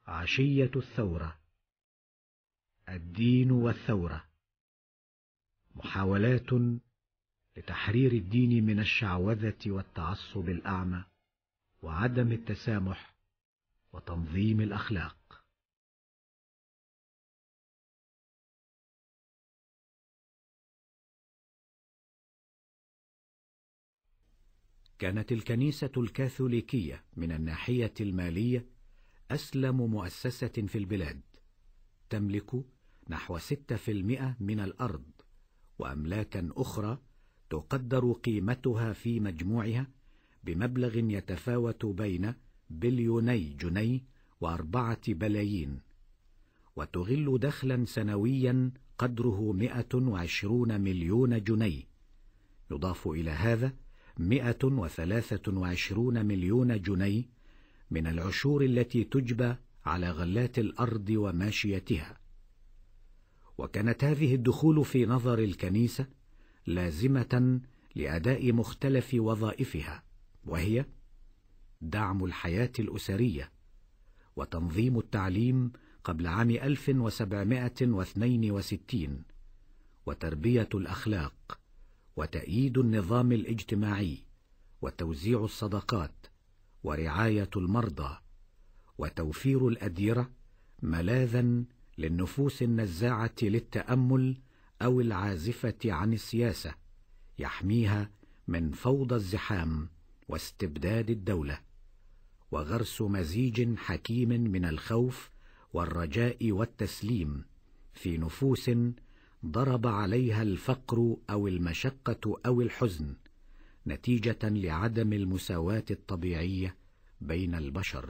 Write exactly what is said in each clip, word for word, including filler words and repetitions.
عشية الثورة، الدين والثورة، محاولات لتحرير الدين من الشعوذة والتعصب الأعمى وعدم التسامح وتنظيم الأخلاق. كانت الكنيسة الكاثوليكية من الناحية المالية أسلم مؤسسة في البلاد، تملك نحو ستة في المئة من الأرض وأملاكا أخرى تقدر قيمتها في مجموعها بمبلغ يتفاوت بين بليوني جنيه وأربعة بلايين، وتغل دخلا سنويا قدره مئة وعشرون مليون جنيه، يضاف إلى هذا مئة وثلاثة وعشرون مليون جنيه من العشور التي تجبى على غلات الأرض وماشيتها. وكانت هذه الدخول في نظر الكنيسة لازمة لأداء مختلف وظائفها، وهي دعم الحياة الأسرية، وتنظيم التعليم قبل عام ألف وسبعمائة واثنين وستين، وتربية الأخلاق، وتأييد النظام الاجتماعي، وتوزيع الصدقات، ورعاية المرضى، وتوفير الأديرة ملاذا للنفوس النزاعة للتأمل أو العازفة عن السياسة، يحميها من فوضى الزحام واستبداد الدولة، وغرس مزيج حكيم من الخوف والرجاء والتسليم في نفوس ضرب عليها الفقر أو المشقة أو الحزن نتيجة لعدم المساواة الطبيعية بين البشر.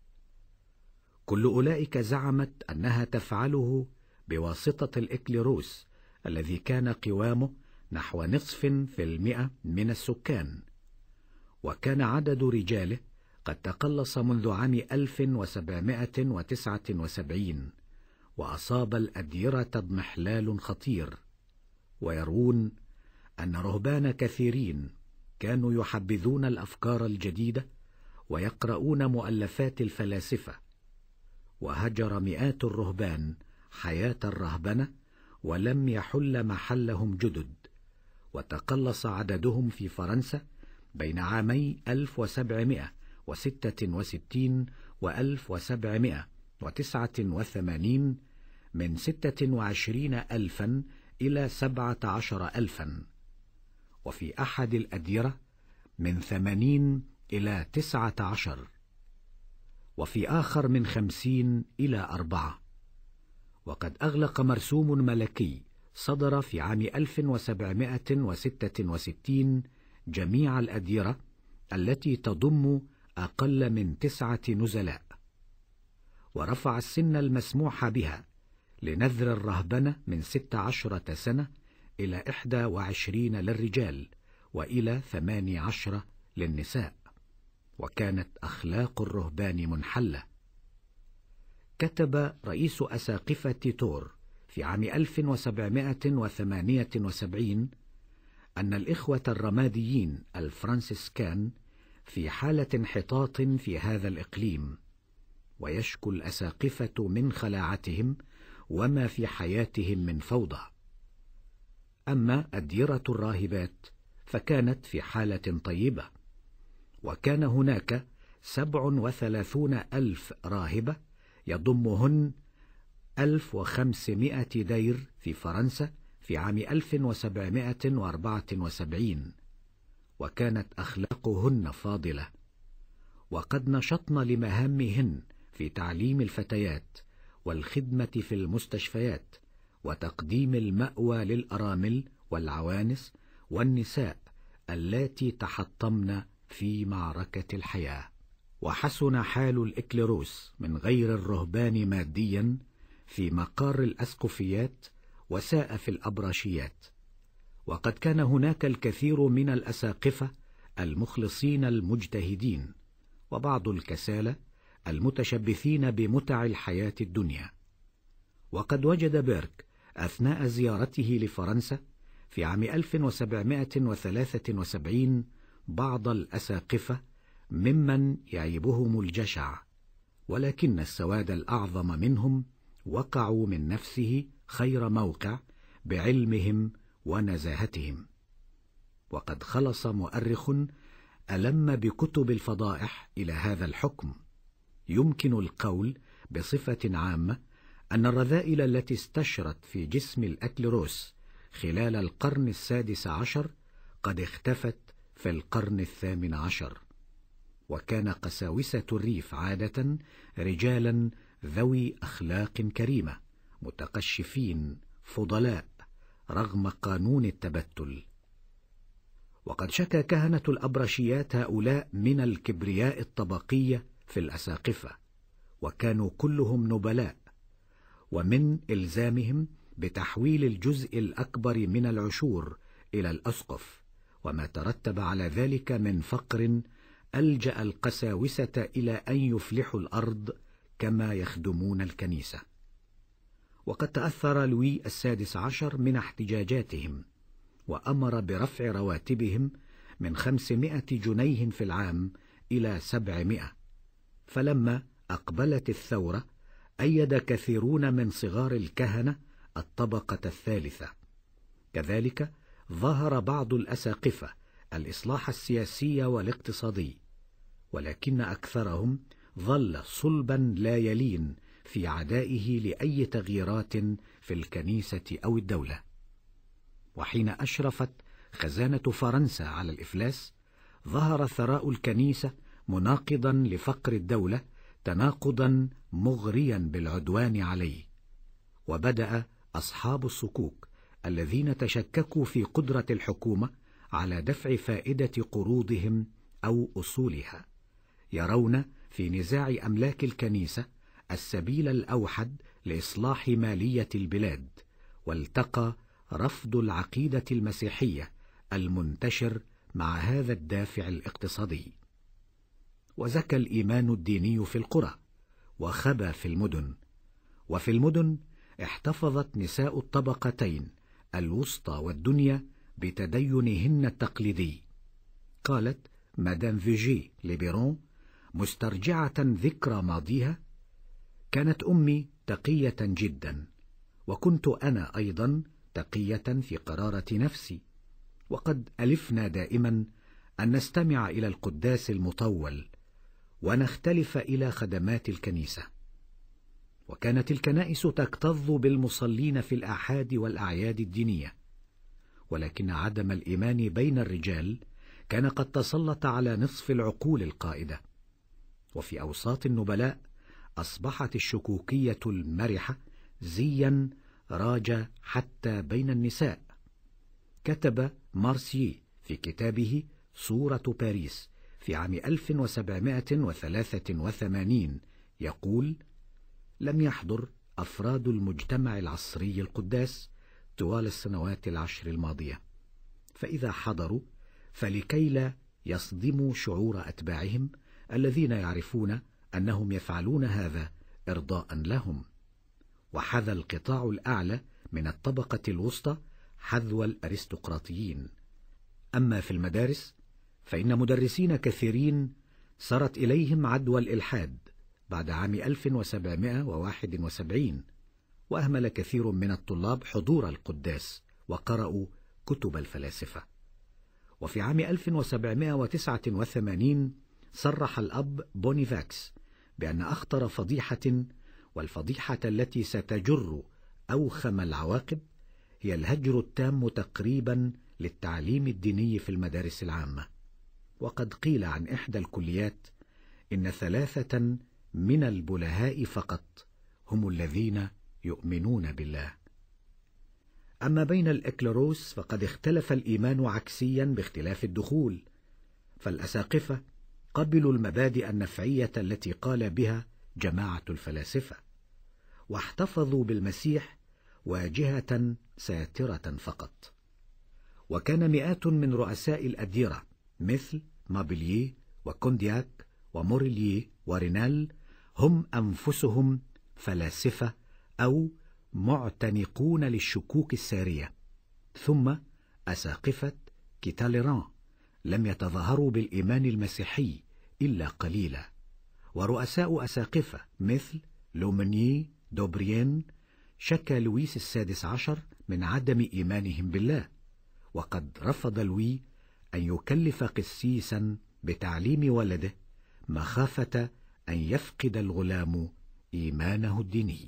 كل أولئك زعمت أنها تفعله بواسطة الإكليروس الذي كان قوامه نحو نصف في المئة من السكان، وكان عدد رجاله قد تقلص منذ عام ألف وسبعمائة وتسعة وسبعين، وأصاب الأديرة اضمحلال خطير. ويرون أن رهبان كثيرين كانوا يحبذون الأفكار الجديدة ويقرؤون مؤلفات الفلاسفة، وهجر مئات الرهبان حياة الرهبنة ولم يحل محلهم جدد، وتقلص عددهم في فرنسا بين عامي ألف وسبعمائة وستة وستين وألف وسبعمائة وتسعة وثمانين من ستة وعشرين ألفا إلى سبعة عشر ألفا، وفي أحد الأديرة من ثمانين إلى تسعة عشر، وفي آخر من خمسين إلى أربعة. وقد أغلق مرسوم ملكي صدر في عام ألف وسبعمائة وستة وستين جميع الأديرة التي تضم أقل من تسعة نزلاء، ورفع السن المسموح بها لنذر الرهبنة من ست عشرة سنة إلى إحدى وعشرين للرجال وإلى ثماني عشر للنساء، وكانت أخلاق الرهبان منحلة. كتب رئيس أساقفة تور في عام ألف وسبعمائة وثمانية وسبعين أن الإخوة الرماديين الفرنسيسكان في حالة انحطاط في هذا الإقليم، ويشكو الأساقفة من خلاعتهم وما في حياتهم من فوضى. أما أديرة الراهبات فكانت في حالة طيبة، وكان هناك سبع وثلاثون ألف راهبة يضمهن ألف وخمسمائة دير في فرنسا في عام ألف وسبعمائة وأربعة وسبعين، وكانت أخلاقهن فاضلة، وقد نشطن لمهامهن في تعليم الفتيات والخدمة في المستشفيات وتقديم المأوى للأرامل والعوانس والنساء اللاتي تحطمن في معركة الحياة. وحسن حال الإكليروس من غير الرهبان ماديا في مقار الأسقفيات وساء في الأبراشيات، وقد كان هناك الكثير من الأساقفة المخلصين المجتهدين، وبعض الكسالى المتشبثين بمتع الحياة الدنيا. وقد وجد بيرك أثناء زيارته لفرنسا في عام ألف وسبعمائة وثلاثة وسبعين بعض الأساقفة ممن يعيبهم الجشع، ولكن السواد الأعظم منهم وقعوا من نفسه خير موقع بعلمهم ونزاهتهم. وقد خلص مؤرخ ألم بكتب الفضائح إلى هذا الحكم. يمكن القول بصفة عامة أن الرذائل التي استشرت في جسم الأكليروس خلال القرن السادس عشر قد اختفت في القرن الثامن عشر. وكان قساوسة الريف عادة رجالا ذوي أخلاق كريمة، متقشفين فضلاء رغم قانون التبتل. وقد شكى كهنة الأبرشيات هؤلاء من الكبرياء الطبقية في الأساقفة، وكانوا كلهم نبلاء، ومن إلزامهم بتحويل الجزء الأكبر من العشور إلى الأسقف، وما ترتب على ذلك من فقر ألجأ القساوسة إلى أن يفلحوا الأرض كما يخدمون الكنيسة. وقد تأثر لوي السادس عشر من احتجاجاتهم، وأمر برفع رواتبهم من خمسمائة جنيه في العام إلى سبعمائة. فلما أقبلت الثورة أيد كثيرون من صغار الكهنة الطبقة الثالثة. كذلك ظهر بعض الأساقفة الإصلاح السياسي والاقتصادي، ولكن أكثرهم ظل صلبا لا يلين في عدائه لأي تغييرات في الكنيسة أو الدولة. وحين أشرفت خزانة فرنسا على الإفلاس، ظهر ثراء الكنيسة مناقضا لفقر الدولة تناقضا مغريا بالعدوان عليه. وبدأ أصحاب الصكوك الذين تشككوا في قدرة الحكومة على دفع فائدة قروضهم أو أصولها يرون في نزاع أملاك الكنيسة السبيل الأوحد لإصلاح مالية البلاد، والتقى رفض العقيدة المسيحية المنتشر مع هذا الدافع الاقتصادي. وزكى الإيمان الديني في القرى وخبى في المدن. وفي المدن احتفظت نساء الطبقتين الوسطى والدنيا بتدينهن التقليدي. قالت مدام فيجي ليبيرون مسترجعة ذكرى ماضيها: كانت أمي تقية جدا، وكنت أنا أيضا تقية في قرارة نفسي، وقد ألفنا دائما أن نستمع إلى القداس المطول ونختلف إلى خدمات الكنيسة. وكانت الكنائس تكتظ بالمصلين في الآحاد والأعياد الدينية، ولكن عدم الإيمان بين الرجال كان قد تسلط على نصف العقول القائدة. وفي أوساط النبلاء أصبحت الشكوكية المرحة زيا راج حتى بين النساء. كتب مارسيي في كتابه صورة باريس في عام ألف وسبعمائة وثلاثة وثمانين يقول: لم يحضر أفراد المجتمع العصري القداس طوال السنوات العشر الماضية، فإذا حضروا فلكي لا يصدموا شعور أتباعهم الذين يعرفون أنهم يفعلون هذا إرضاء لهم. وحذى القطاع الأعلى من الطبقة الوسطى حذو الأرستقراطيين. أما في المدارس فإن مدرسين كثيرين سرت إليهم عدوى الإلحاد بعد عام ألف وسبعمائة وواحد وسبعين، وأهمل كثير من الطلاب حضور القداس وقرأوا كتب الفلاسفة. وفي عام ألف وسبعمائة وتسعة وثمانين صرح الأب بونيفاكس بأن أخطر فضيحة، والفضيحة التي ستجر أوخم العواقب، هي الهجر التام تقريبا للتعليم الديني في المدارس العامة. وقد قيل عن إحدى الكليات إن ثلاثة من البلهاء فقط هم الذين يؤمنون بالله. أما بين الإكليروس فقد اختلف الإيمان عكسيا باختلاف الدخول، فالأساقفة قبلوا المبادئ النفعية التي قال بها جماعة الفلاسفة، واحتفظوا بالمسيح واجهة ساترة فقط. وكان مئات من رؤساء الأديرة مثل مابلييه وكوندياك وموريليه ورينال هم أنفسهم فلاسفة أو معتنقون للشكوك السارية. ثم أساقفة كيتاليران لم يتظاهروا بالإيمان المسيحي إلا قليلا، ورؤساء أساقفة مثل لومني دوبريين شكى لويس السادس عشر من عدم إيمانهم بالله، وقد رفض لوي أن يكلف قسيسا بتعليم ولده مخافة أن يفقد الغلام إيمانه الديني.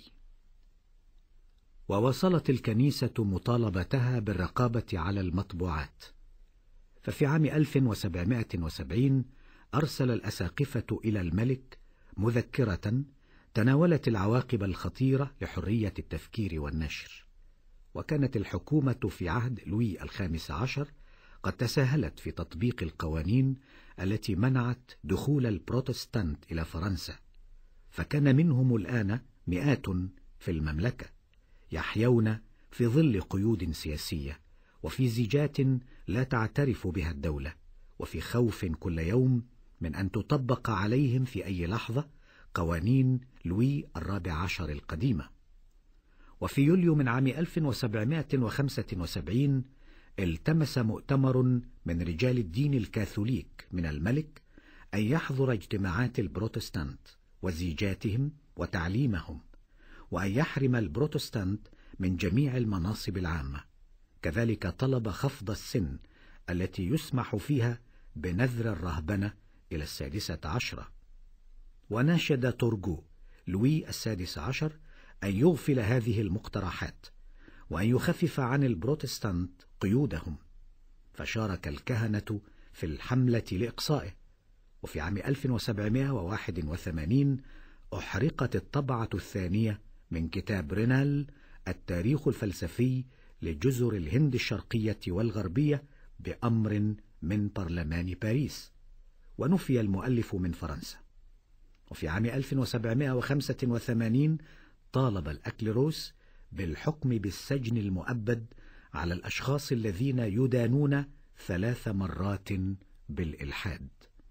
ووصلت الكنيسة مطالبتها بالرقابة على المطبوعات، ففي عام ألف وسبعمائة وسبعين أرسل الأساقفة إلى الملك مذكرة تناولت العواقب الخطيرة لحرية التفكير والنشر. وكانت الحكومة في عهد لوي الخامس عشر قد تساهلت في تطبيق القوانين التي منعت دخول البروتستانت إلى فرنسا، فكان منهم الآن مئات في المملكة يحيون في ظل قيود سياسية وفي زيجات لا تعترف بها الدولة، وفي خوف كل يوم من أن تطبق عليهم في أي لحظة قوانين لوي الرابع عشر القديمة. وفي يوليو من عام ألف وسبعمائة وخمسة وسبعين التمس مؤتمر من رجال الدين الكاثوليك من الملك أن يحضر اجتماعات البروتستانت وزيجاتهم وتعليمهم، وأن يحرم البروتستانت من جميع المناصب العامة. كذلك طلب خفض السن التي يسمح فيها بنذر الرهبنة إلى السادسة عشرة. وناشد تورغو لوي السادس عشر أن يغفل هذه المقترحات وأن يخفف عن البروتستانت قيودهم، فشارك الكهنة في الحملة لإقصائه. وفي عام ألف وسبعمائة وواحد وثمانين أحرقت الطبعة الثانية من كتاب رينال التاريخ الفلسفي لجزر الهند الشرقية والغربية بأمر من برلمان باريس، ونفي المؤلف من فرنسا. وفي عام ألف وسبعمائة وخمسة وثمانين طالب الأكليروس بالحكم بالسجن المؤبد على الأشخاص الذين يدانون ثلاث مرات بالإلحاد.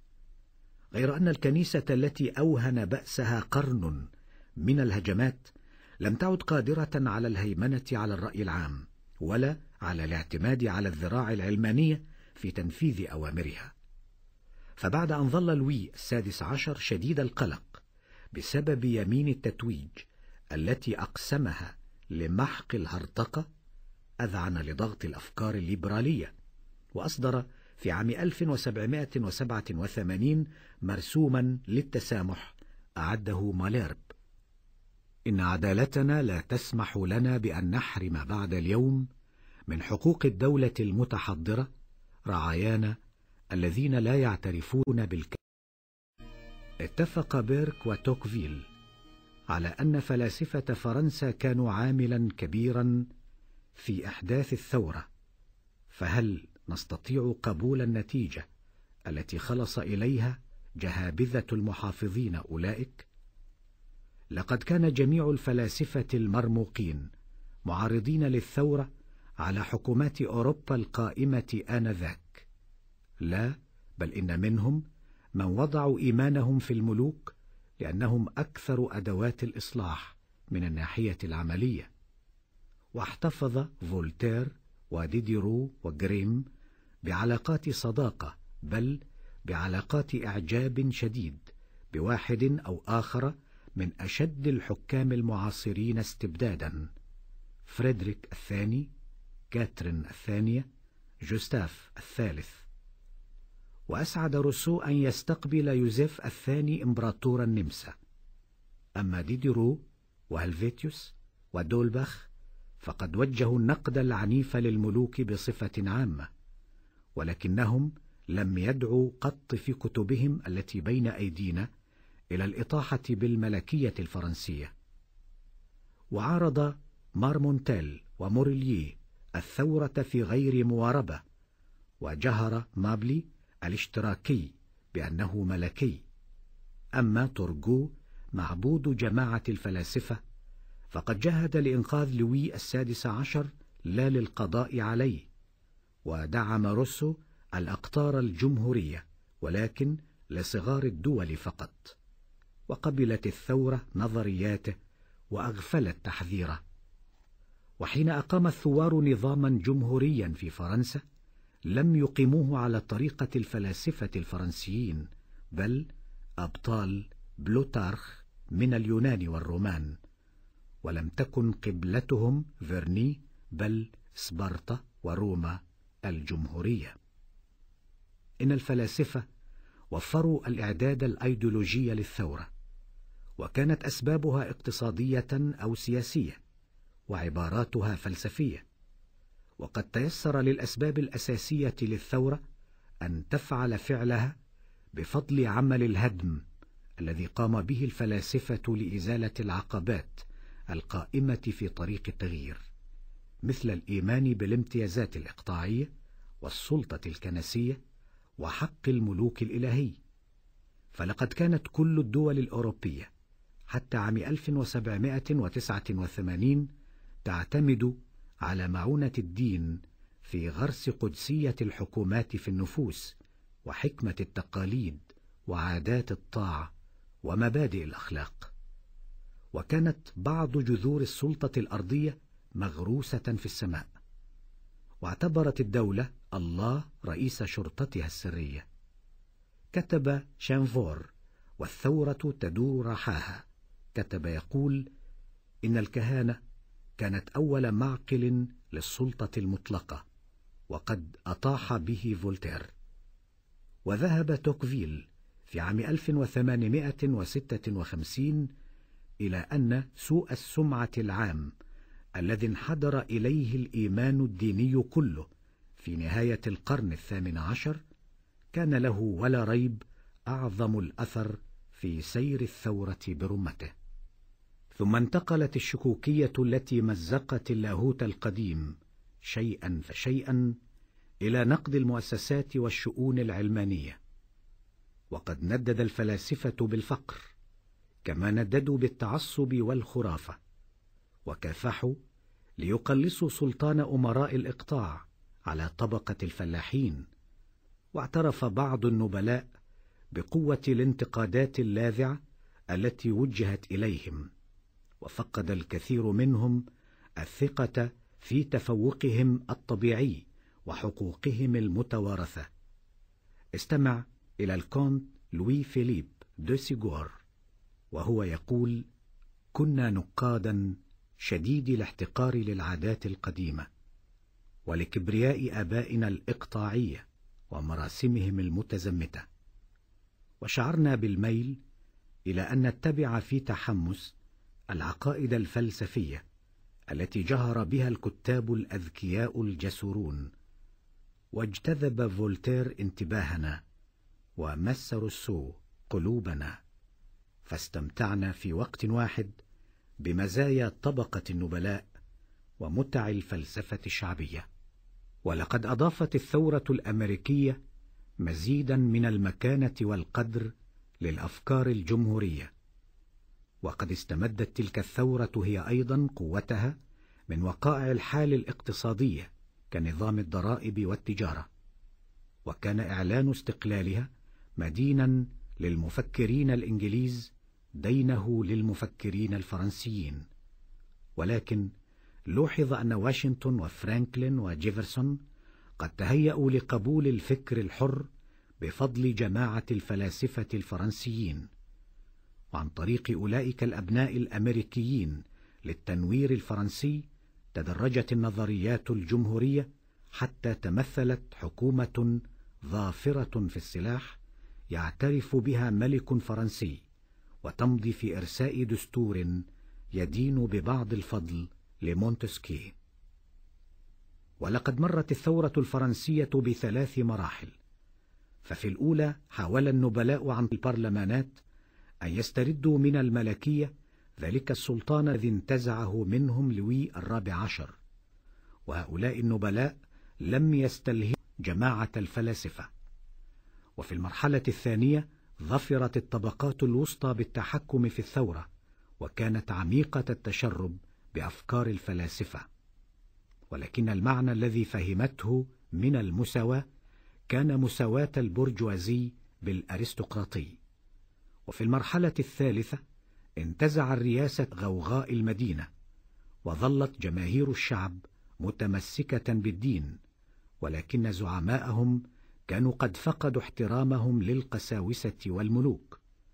غير أن الكنيسة التي أوهن بأسها قرن من الهجمات لم تعد قادرة على الهيمنة على الرأي العام ولا على الاعتماد على الذراع العلمانية في تنفيذ أوامرها. فبعد أن ظل لوي السادس عشر شديد القلق بسبب يمين التتويج التي أقسمها لمحق الهرطقة، أذعن لضغط الأفكار الليبرالية، وأصدر في عام ألف وسبعمائة وسبعة وثمانين مرسوما للتسامح أعده ماليرب: إن عدالتنا لا تسمح لنا بأن نحرم بعد اليوم من حقوق الدولة المتحضرة رعايانا الذين لا يعترفون بالك. اتفق بيرك وتوكفيل على أن فلاسفة فرنسا كانوا عاملا كبيرا في إحداث الثورة، فهل نستطيع قبول النتيجة التي خلص إليها جهابذة المحافظين أولئك؟ لقد كان جميع الفلاسفة المرموقين معارضين للثورة على حكومات أوروبا القائمة آنذاك. لا، بل إن منهم من وضعوا إيمانهم في الملوك لأنهم أكثر أدوات الإصلاح من الناحية العملية. واحتفظ فولتير وديديرو وغريم بعلاقات صداقة، بل بعلاقات إعجاب شديد بواحد أو آخر من أشد الحكام المعاصرين استبدادا: فريدريك الثاني، كاترين الثانية، جوستاف الثالث. وأسعد روسو أن يستقبل يوزيف الثاني إمبراطور النمسا. أما ديديرو وهلفيتيوس ودولباخ فقد وجهوا النقد العنيف للملوك بصفة عامة، ولكنهم لم يدعوا قط في كتبهم التي بين أيدينا إلى الإطاحة بالملكية الفرنسية. وعارض مارمونتيل وموريليه الثورة في غير مواربة، وجهر مابلي الاشتراكي بأنه ملكي. أما تورغو معبود جماعة الفلاسفة فقد جاهد لإنقاذ لوي السادس عشر لا للقضاء عليه، ودعم روسو الأقطار الجمهورية ولكن لصغار الدول فقط. وقبلت الثورة نظرياته وأغفلت تحذيره. وحين أقام الثوار نظاما جمهوريا في فرنسا لم يقيموه على طريقة الفلاسفة الفرنسيين، بل أبطال بلوتارخ من اليونان والرومان، ولم تكن قبلتهم فيرني بل سبارتا وروما الجمهورية. إن الفلاسفة وفروا الإعداد الأيديولوجي للثورة، وكانت أسبابها اقتصادية أو سياسية، وعباراتها فلسفية. وقد تيسر للأسباب الأساسية للثورة أن تفعل فعلها بفضل عمل الهدم الذي قام به الفلاسفة لإزالة العقبات القائمة في طريق التغيير، مثل الإيمان بالامتيازات الإقطاعية والسلطة الكنسية وحق الملوك الإلهي. فلقد كانت كل الدول الأوروبية حتى عام ألف وسبعمائة وتسعة وثمانين تعتمد على معونة الدين في غرس قدسية الحكومات في النفوس وحكمة التقاليد وعادات الطاعة ومبادئ الأخلاق. وكانت بعض جذور السلطة الأرضية مغروسة في السماء، واعتبرت الدولة الله رئيس شرطتها السرية. كتب شامفور: والثورة تدور رحاها، كتب يقول إن الكهانة كانت أول معقل للسلطة المطلقة، وقد أطاح به فولتير. وذهب توكفيل في عام ألف وثمانمائة وستة وخمسين إلى أن سوء السمعة العام الذي انحدر إليه الإيمان الديني كله في نهاية القرن الثامن عشر كان له ولا ريب أعظم الأثر في سير الثورة برمته. ثم انتقلت الشكوكية التي مزقت اللاهوت القديم شيئا فشيئا إلى نقد المؤسسات والشؤون العلمانية. وقد ندد الفلاسفة بالفقر، كما نددوا بالتعصب والخرافة، وكافحوا ليقلصوا سلطان أمراء الإقطاع على طبقة الفلاحين. واعترف بعض النبلاء بقوة الانتقادات اللاذعة التي وجهت إليهم، وفقد الكثير منهم الثقة في تفوقهم الطبيعي وحقوقهم المتوارثة. استمع إلى الكونت لوي فيليب دو سيغور وهو يقول: كنا نقادا شديد الاحتقار للعادات القديمة ولكبرياء آبائنا الإقطاعية ومراسمهم المتزمتة، وشعرنا بالميل إلى أن نتبع في تحمس العقائد الفلسفية التي جهر بها الكتاب الأذكياء الجسورون. واجتذب فولتير انتباهنا، ومس روسو قلوبنا، فاستمتعنا في وقت واحد بمزايا طبقة النبلاء ومتع الفلسفة الشعبية. ولقد أضافت الثورة الأمريكية مزيدا من المكانة والقدر للأفكار الجمهورية، وقد استمدت تلك الثورة هي أيضا قوتها من وقائع الحال الاقتصادية كنظام الضرائب والتجارة. وكان إعلان استقلالها مدينا للمفكرين الإنجليز دينه للمفكرين الفرنسيين. ولكن لوحظ أن واشنطن وفرانكلين وجيفرسون قد تهيأوا لقبول الفكر الحر بفضل جماعة الفلاسفة الفرنسيين، وعن طريق أولئك الأبناء الأمريكيين للتنوير الفرنسي تدرجت النظريات الجمهورية حتى تمثلت حكومة ظافرة في السلاح يعترف بها ملك فرنسي، وتمضي في إرساء دستور يدين ببعض الفضل لمونتسكيه. ولقد مرت الثورة الفرنسية بثلاث مراحل. ففي الأولى حاول النبلاء عن البرلمانات أن يستردوا من الملكية ذلك السلطان الذي انتزعه منهم لوي الرابع عشر، وهؤلاء النبلاء لم يستلهموا جماعة الفلاسفة. وفي المرحلة الثانية ظفرت الطبقات الوسطى بالتحكم في الثورة، وكانت عميقة التشرب بأفكار الفلاسفة، ولكن المعنى الذي فهمته من المساواة كان مساواة البرجوازي بالأرستقراطي. وفي المرحلة الثالثة انتزع الرياسة غوغاء المدينة، وظلت جماهير الشعب متمسكة بالدين، ولكن زعماءهم كانوا قد فقدوا احترامهم للقساوسة والملوك.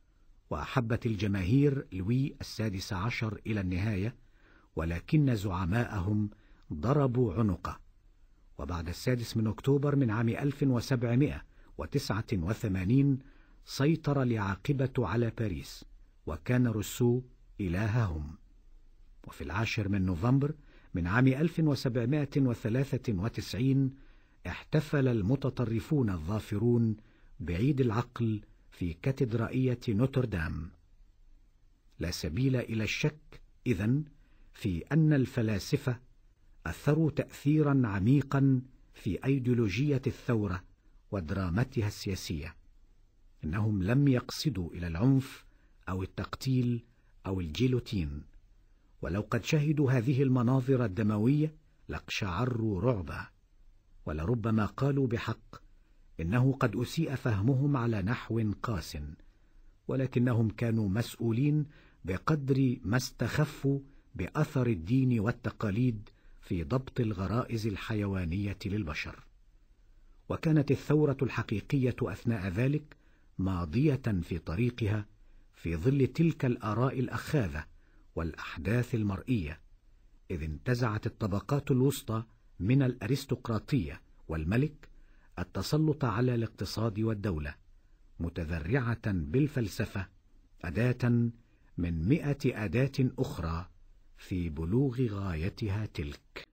وأحبت الجماهير لوي السادس عشر إلى النهاية، ولكن زعماءهم ضربوا عنقه. وبعد السادس من أكتوبر من عام ألف وسبعمائة وتسعة وثمانين سيطر العاقبة على باريس، وكان روسو إلههم. وفي العاشر من نوفمبر من عام ألف وسبعمائة وثلاثة وتسعين احتفل المتطرفون الظافرون بعيد العقل في كاتدرائية نوتردام. لا سبيل إلى الشك إذن في أن الفلاسفة أثروا تأثيرا عميقا في أيديولوجية الثورة ودرامتها السياسية. إنهم لم يقصدوا إلى العنف أو التقتيل أو الجيلوتين، ولو قد شهدوا هذه المناظر الدموية لاقشعروا رعبا، ولربما قالوا بحق إنه قد أسيء فهمهم على نحو قاس، ولكنهم كانوا مسؤولين بقدر ما استخفوا بأثر الدين والتقاليد في ضبط الغرائز الحيوانية للبشر. وكانت الثورة الحقيقية أثناء ذلك ماضية في طريقها في ظل تلك الآراء الأخاذة والأحداث المرئية، إذ انتزعت الطبقات الوسطى من الأرستقراطية والملك التسلط على الاقتصاد والدولة، متذرعة بالفلسفة أداة من مئة أداة أخرى في بلوغ غايتها تلك.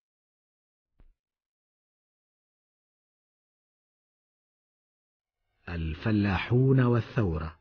الفلاحون والثورة.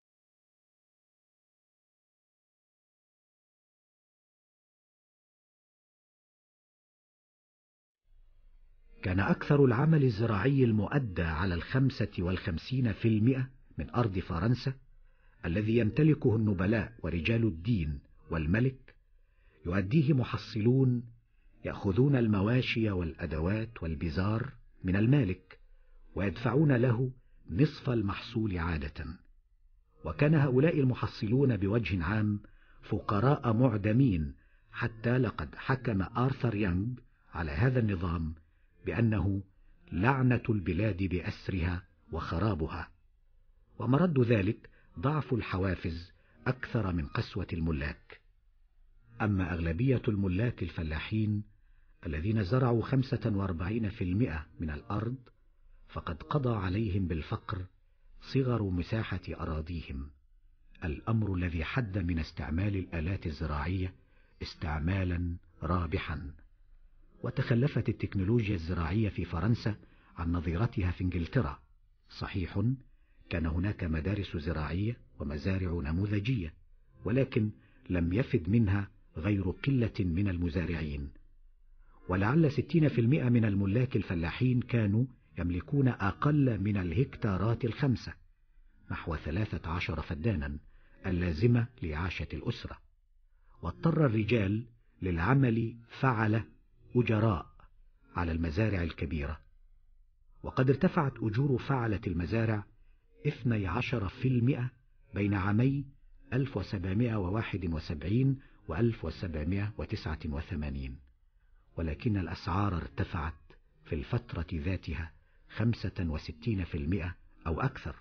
كان أكثر العمل الزراعي المؤدى على الخمسة والخمسين في المئة من أرض فرنسا الذي يمتلكه النبلاء ورجال الدين والملك يؤديه محصلون يأخذون المواشي والأدوات والبزار من المالك ويدفعون له نصف المحصول عادة. وكان هؤلاء المحصلون بوجه عام فقراء معدمين، حتى لقد حكم آرثر يانغ على هذا النظام بأنه لعنة البلاد بأسرها وخرابها. ومرد ذلك ضعف الحوافز أكثر من قسوة الملاك. أما أغلبية الملاك الفلاحين الذين زرعوا خمسة وأربعين في المئة من الأرض فقد قضى عليهم بالفقر صغر مساحة أراضيهم، الأمر الذي حد من استعمال الآلات الزراعية استعمالا رابحا. وتخلفت التكنولوجيا الزراعية في فرنسا عن نظيرتها في انجلترا. صحيح كان هناك مدارس زراعية ومزارع نموذجية، ولكن لم يفد منها غير قلة من المزارعين. ولعل ستين في المئة من الملاك الفلاحين كانوا يملكون أقل من الهكتارات الخمسة، نحو ثلاثة عشر فدانا، اللازمة لإعاشة الأسرة. واضطر الرجال للعمل فعل أجراء على المزارع الكبيرة، وقد ارتفعت أجور فعلة المزارع اثني عشر في المئة بين عامي ألف وسبعمائة وواحد وسبعين و ألف وسبعمائة وتسعة وثمانين، ولكن الأسعار ارتفعت في الفترة ذاتها خمسة وستين في المئة أو أكثر.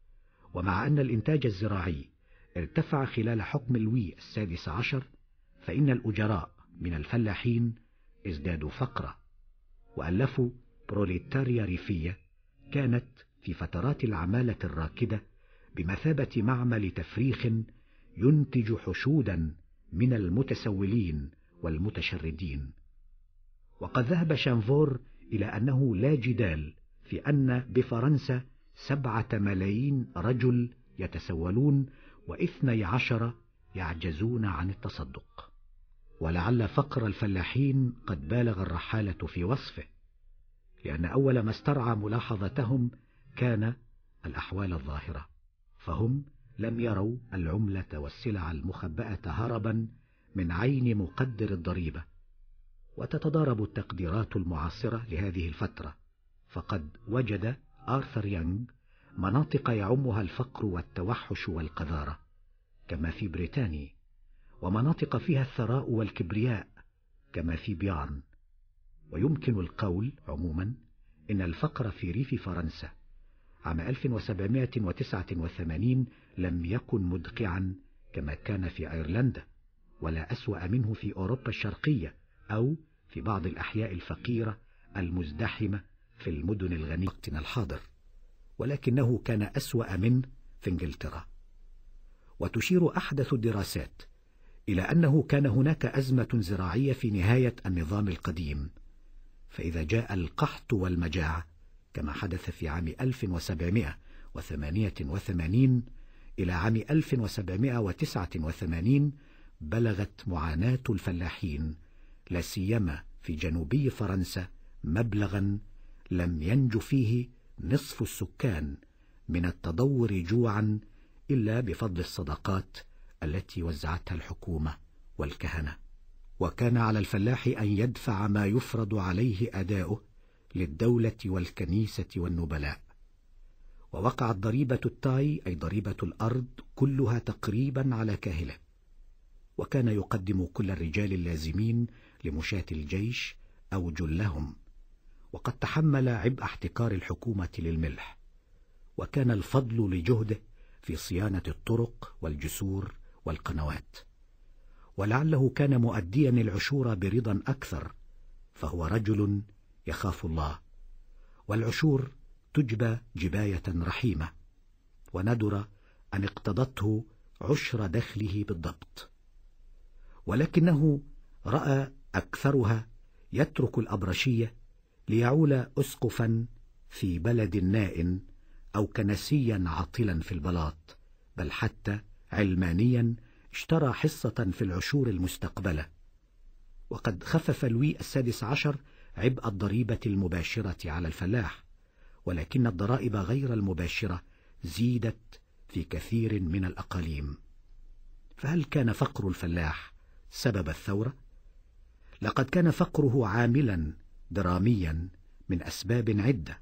ومع أن الإنتاج الزراعي ارتفع خلال حكم لوي السادس عشر، فإن الأجراء من الفلاحين ازدادوا فقرا، وألفوا بروليتاريا ريفية كانت في فترات العمالة الراكدة بمثابة معمل تفريخ ينتج حشودا من المتسولين والمتشردين. وقد ذهب شانفور إلى أنه لا جدال في أن بفرنسا سبعة ملايين رجل يتسولون واثني عشر يعجزون عن التصدق. ولعل فقر الفلاحين قد بالغ الرحالة في وصفه، لأن أول ما استرعى ملاحظتهم كان الأحوال الظاهرة، فهم لم يروا العملة والسلع المخبأة هربا من عين مقدر الضريبة. وتتضارب التقديرات المعاصرة لهذه الفترة، فقد وجد آرثر يانغ مناطق يعمها الفقر والتوحش والقذارة كما في بريطانيا، ومناطق فيها الثراء والكبرياء كما في بيارن. ويمكن القول عموما إن الفقر في ريف فرنسا عام ألف وسبعمائة وتسعة وثمانين لم يكن مدقعا كما كان في أيرلندا، ولا أسوأ منه في أوروبا الشرقية أو في بعض الأحياء الفقيرة المزدحمة في المدن الغنية وقتنا الحاضر، ولكنه كان أسوأ منه في إنجلترا. وتشير أحدث الدراسات إلى أنه كان هناك أزمة زراعية في نهاية النظام القديم، فإذا جاء القحط والمجاعة كما حدث في عام ألف وسبعمائة وثمانية وثمانين إلى عام ألف وسبعمائة وتسعة وثمانين، بلغت معاناة الفلاحين لا سيما في جنوبي فرنسا مبلغا لم ينج فيه نصف السكان من التضور جوعا إلا بفضل الصدقات التي وزعتها الحكومة والكهنة. وكان على الفلاح أن يدفع ما يفرض عليه أداؤه للدولة والكنيسة والنبلاء. ووقعت ضريبة التاي أي ضريبة الأرض كلها تقريبا على كاهله، وكان يقدم كل الرجال اللازمين لمشاة الجيش أو جلهم، وقد تحمل عبء احتكار الحكومة للملح، وكان الفضل لجهده في صيانة الطرق والجسور والقنوات. ولعله كان مؤديا العشور برضا أكثر، فهو رجل يخاف الله، والعشور تجبى جباية رحيمة، وندر أن اقتضته عشر دخله بالضبط، ولكنه رأى أكثرها يترك الأبرشية ليعول أسقفا في بلد نائٍ أو كنسيا عاطلا في البلاط، بل حتى علمانيا اشترى حصة في العشور المستقبلة. وقد خفف لوي السادس عشر عبء الضريبة المباشرة على الفلاح، ولكن الضرائب غير المباشرة زيدت في كثير من الأقاليم. فهل كان فقر الفلاح سبب الثورة؟ لقد كان فقره عاملا دراميا من أسباب عدة.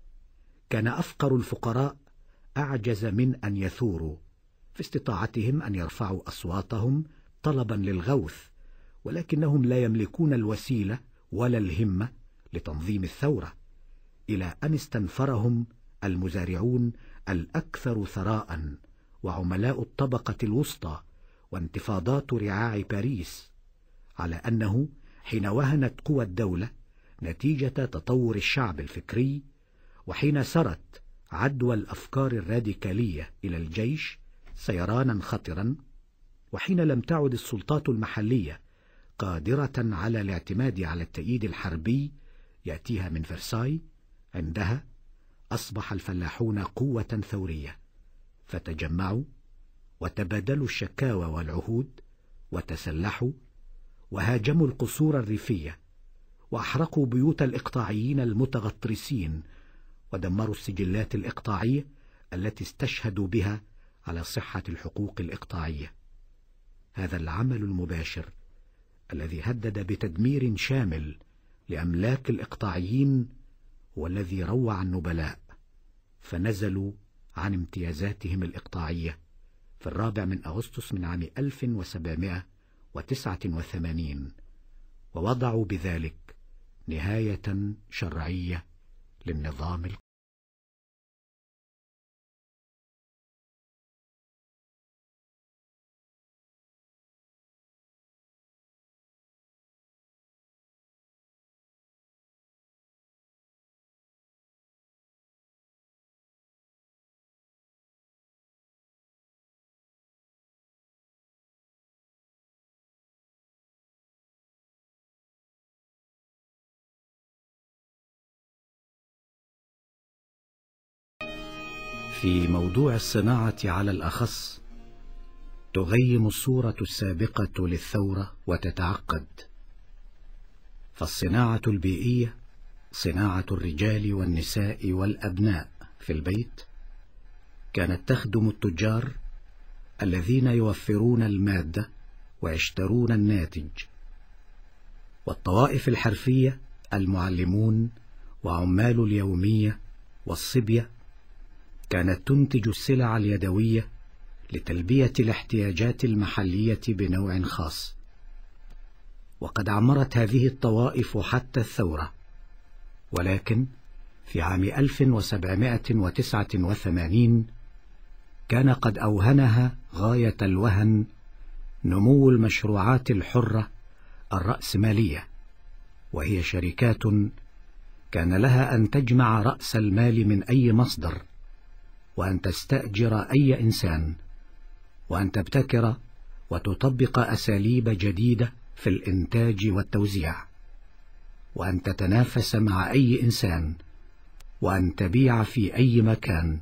كان أفقر الفقراء أعجز من أن يثوروا في استطاعتهم أن يرفعوا أصواتهم طلبا للغوث، ولكنهم لا يملكون الوسيلة ولا الهمة لتنظيم الثورة، إلى أن استنفرهم المزارعون الأكثر ثراء وعملاء الطبقة الوسطى وانتفاضات رعاع باريس، على أنه حين وهنت قوى الدولة نتيجة تطور الشعب الفكري، وحين سرت عدوى الأفكار الراديكالية إلى الجيش سيرانا خطرا، وحين لم تعد السلطات المحلية قادرة على الاعتماد على التأييد الحربي يأتيها من فرساي، عندها أصبح الفلاحون قوة ثورية، فتجمعوا وتبادلوا الشكاوى والعهود وتسلحوا وهاجموا القصور الريفية، وأحرقوا بيوت الإقطاعيين المتغطرسين، ودمروا السجلات الإقطاعية التي استشهدوا بها على صحة الحقوق الإقطاعية. هذا العمل المباشر الذي هدد بتدمير شامل لأملاك الإقطاعيين هو الذي روع النبلاء، فنزلوا عن امتيازاتهم الإقطاعية في الرابع من أغسطس من عام ألف وسبعمائة وتسعة وثمانين، ووضعوا بذلك نهاية شرعية للنظام القديم. في موضوع الصناعة على الأخص تغيم الصورة السابقة للثورة وتتعقد، فالصناعة البيئية صناعة الرجال والنساء والأبناء في البيت كانت تخدم التجار الذين يوفرون المادة ويشترون الناتج، والطوائف الحرفية المعلمون وعمال اليومية والصبية كانت تنتج السلع اليدوية لتلبية الاحتياجات المحلية بنوع خاص. وقد عمرت هذه الطوائف حتى الثورة، ولكن في عام ألف وسبعمائة وتسعة وثمانين كان قد أوهنها غاية الوهن نمو المشروعات الحرة الرأسمالية، وهي شركات كان لها أن تجمع رأس المال من أي مصدر، وأن تستأجر أي إنسان، وأن تبتكر وتطبق أساليب جديدة في الإنتاج والتوزيع، وأن تتنافس مع أي إنسان، وأن تبيع في أي مكان.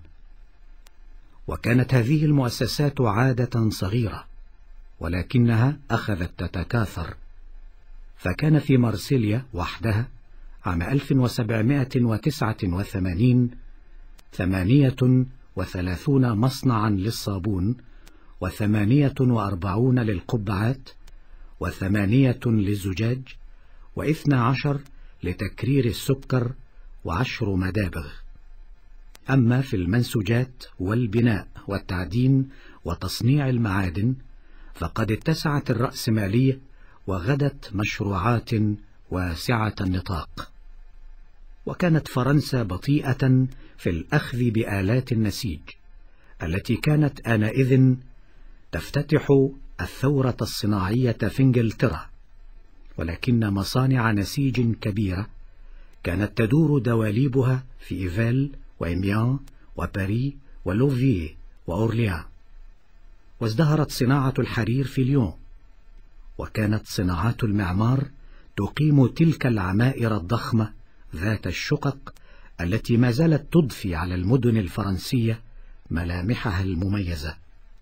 وكانت هذه المؤسسات عادة صغيرة، ولكنها أخذت تتكاثر، فكان في مارسيليا وحدها عام ألف وسبعمائة وتسعة وثمانين ثمانية وثلاثون مصنعا للصابون، وثمانية وأربعون للقبعات، وثمانية للزجاج، واثنى عشر لتكرير السكر، وعشر مدابغ. أما في المنسوجات والبناء والتعدين وتصنيع المعادن فقد اتسعت الرأسمالية وغدت مشروعات واسعة النطاق. وكانت فرنسا بطيئة في الأخذ بآلات النسيج التي كانت آنئذ تفتتح الثورة الصناعية في إنجلترا، ولكن مصانع نسيج كبيرة كانت تدور دواليبها في إيفال وإميان وباري ولوفيه وأورليان. وازدهرت صناعة الحرير في ليون، وكانت صناعات المعمار تقيم تلك العمائر الضخمة ذات الشقق التي ما زالت تضفي على المدن الفرنسية ملامحها المميزة.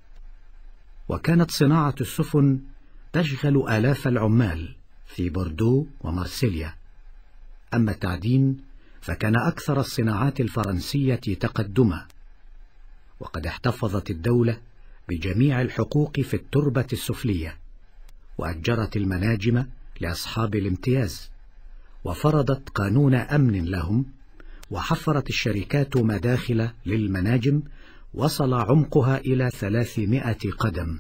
وكانت صناعة السفن تشغل آلاف العمال في بوردو ومارسيليا. أما التعدين فكان أكثر الصناعات الفرنسية تقدما، وقد احتفظت الدولة بجميع الحقوق في التربة السفلية، وأجرت المناجم لأصحاب الامتياز، وفرضت قانون أمن لهم، وحفرت الشركات مداخل للمناجم وصل عمقها إلى ثلاثمائة قدم،